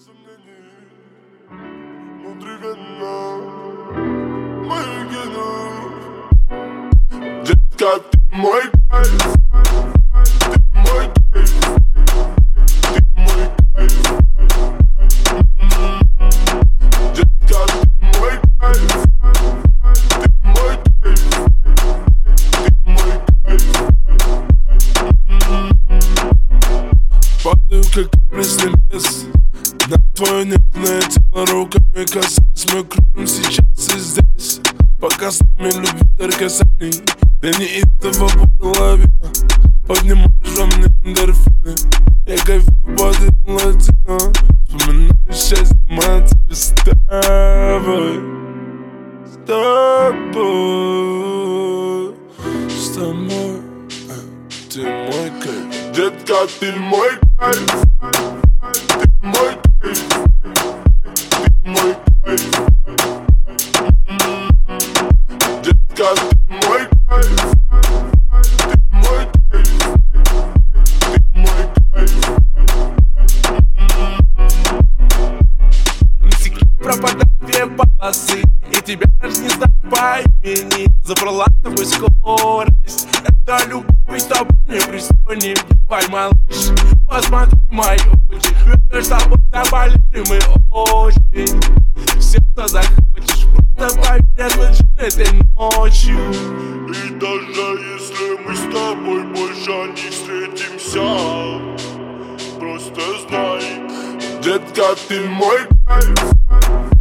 сомнений внутри вина моих генов. Детка, ты мой кайф, ты мой кайф, ты мой кайф. Детка, ты мой кайф, ты мой кайф, ты мой кайф. Падаю как пресный бес на твое нежное тело, руками касаясь, мы кружим сейчас и здесь. Пока с нами любит касаний, для неистого половина. Поднимаешь во мне эндорфины, я кайфую под латино. Вспоминаю счастье, мать, с тобой, с тобой, с тобой. Ты мой кайф, детка, ты мой кайф, ты мой кайф, ты мой кайф. Детка, ты мой кайф, ты мой кайф, ты мой кайф. Всегда пропадают две полосы, и тебя даже не знаю по имени. Забрала с тобой скорость, это любовь с тобой непристойный. Давай, малыш, посмотри в мои очи, с тобой заболели мы очень. Все, что захочешь, просто поверь, случится этой ночью. И даже если мы с тобой больше не встретимся, просто знай, детка, ты мой кайф.